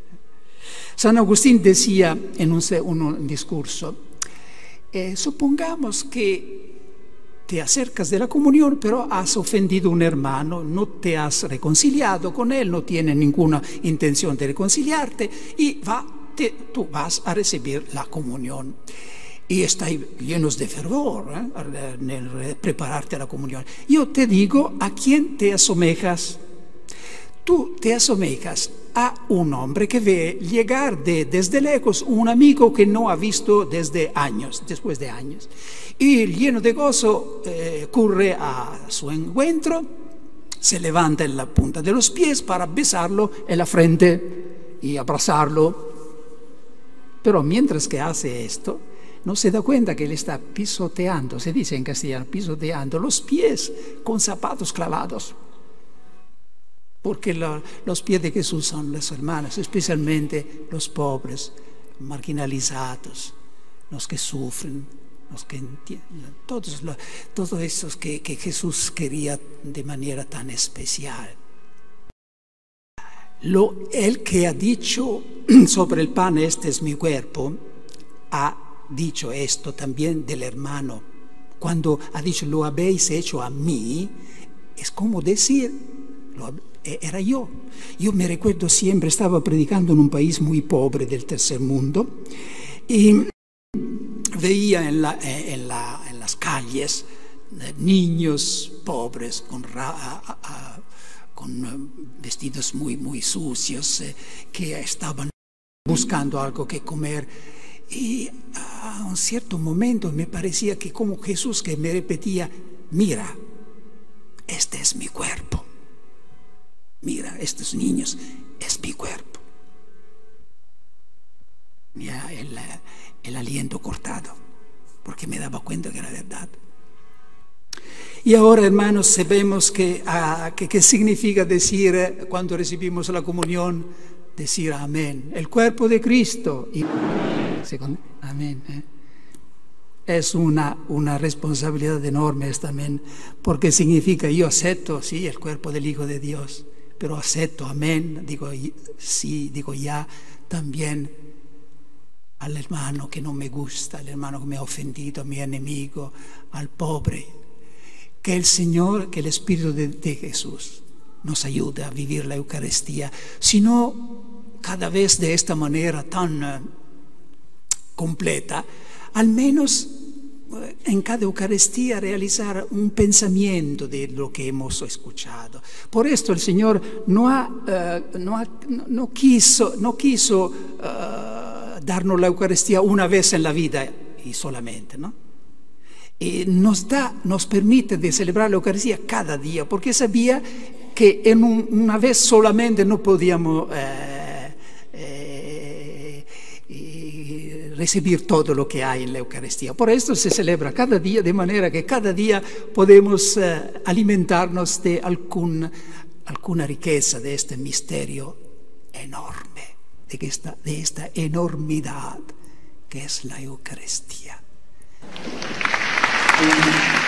San Agustín decía en un discurso, supongamos que te acercas de la comunión, pero has ofendido a un hermano, no te has reconciliado con él, no tiene ninguna intención de reconciliarte y tú vas a recibir la comunión. Y estáis llenos de fervor en el prepararte a la comunión. Yo te digo, ¿a quién te asemejas? Tú te asemejas a un hombre que ve llegar desde lejos un amigo que no ha visto después de años. Y lleno de gozo corre a su encuentro, se levanta en la punta de los pies para besarlo en la frente y abrazarlo. Pero mientras que hace esto, no se da cuenta que él está pisoteando, se dice en castellano, pisoteando los pies con zapatos clavados. Porque los pies de Jesús son las hermanas, especialmente los pobres, marginalizados, los que sufren, los que entienden, todos estos que Jesús quería de manera tan especial. El que ha dicho sobre el pan, este es mi cuerpo, ha dicho esto también del hermano. Cuando ha dicho, lo habéis hecho a mí, es como decir, era yo. Yo me recuerdo siempre, estaba predicando en un país muy pobre del tercer mundo y veía en las calles niños pobres con vestidos muy, muy sucios que estaban buscando algo que comer. Y a un cierto momento me parecía que como Jesús que me repetía, mira, este es mi cuerpo. Mira, estos niños, es mi cuerpo. Ya el aliento cortado, porque me daba cuenta que era verdad. Y ahora, hermanos, sabemos que significa decir, cuando recibimos la comunión, decir amén. El cuerpo de Cristo. Amén. Es una responsabilidad enorme también, porque significa yo acepto, sí, el cuerpo del Hijo de Dios, pero acepto, amén, digo sí, digo ya, también al hermano que no me gusta, al hermano que me ha ofendido, a mi enemigo, al pobre. Que el Señor, que el Espíritu de Jesús nos ayude a vivir la Eucaristía, sino cada vez de esta manera tan completa, al menos en cada Eucaristía realizar un pensamiento de lo que hemos escuchado. Por esto el Señor no quiso darnos la Eucaristía una vez en la vida y solamente, ¿no? Y nos permite de celebrar la Eucaristía cada día, porque sabía que en una vez solamente no podíamos recibir todo lo que hay en la Eucaristía. Por esto se celebra cada día, de manera que cada día podemos alimentarnos de alguna riqueza de este misterio enorme, de esta enormidad que es la Eucaristía.